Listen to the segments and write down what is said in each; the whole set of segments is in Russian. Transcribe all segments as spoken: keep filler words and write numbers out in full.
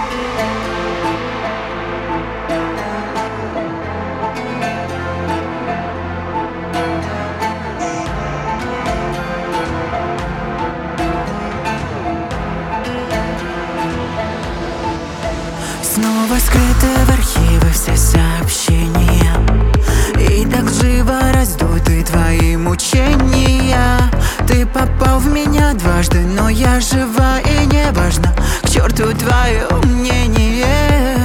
Снова скрыты в архивы все сообщения, и так живо раздуты твои мучения. Ты попал в меня дважды, но я жива и не важно, к черту твое мнение.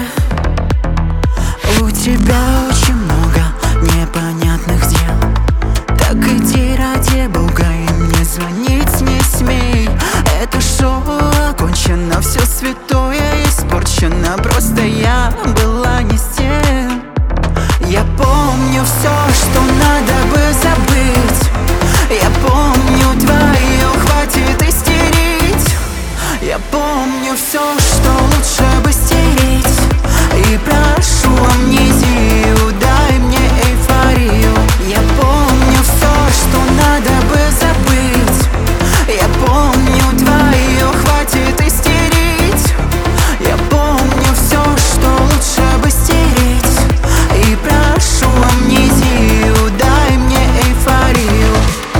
У тебя очень много непонятных дел, так иди ради бога и мне звонить не смей. Это шоу окончено, все святое испорчено, просто я была не с тем. Я помню все, что надо бы забыть, я помню твое хватит истерить. Я помню все, что лучше бы стереть, и прошу амнезию, дай мне эйфорию. Я помню все, что надо бы забыть, я помню твое хватит истерить. Я помню все, что лучше бы стереть, и прошу амнезию, дай мне эйфорию.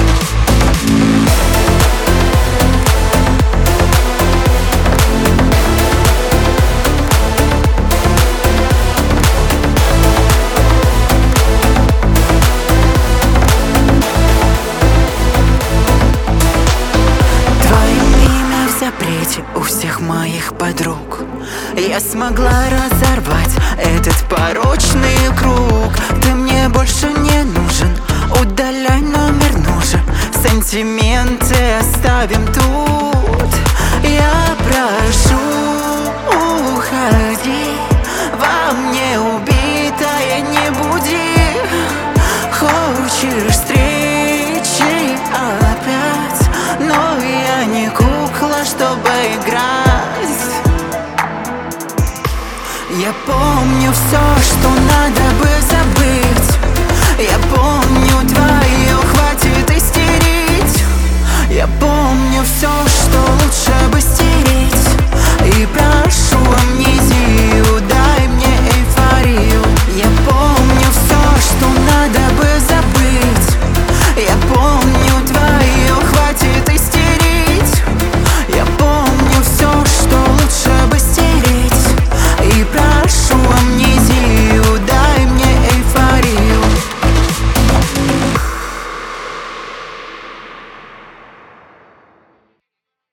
У всех моих подруг я смогла разорвать этот порочный круг. Ты мне больше не нужен, удаляй номер, нужен. Сантименты оставим тут. Я прошу, уходи, во мне убитая, не буди. Хочешь встречи опять, но я не кукла, чтобы играть. Я помню все, что